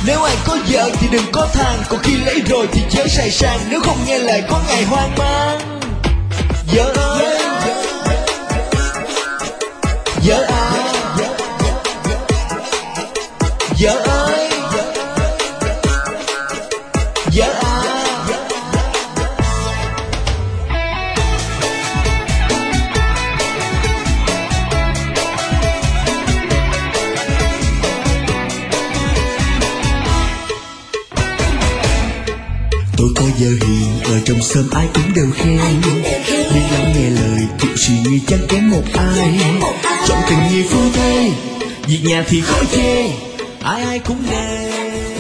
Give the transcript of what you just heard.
Nếu ai có vợ thì đừng có than, còn khi lấy rồi thì chớ xài sang. Nếu không nghe lời có ngày hoang mang. Vợ ơi, vợ à, vợ ơi, vợ à. Tôi có vợ hiền, ở trong xóm ai cũng đều khen. Biết lắng nghe lời, chịu suy nghĩ chẳng kém một ai. Trong tình nghĩa phu thê, việc nhà thì khỏi chê, ai ai cũng nề.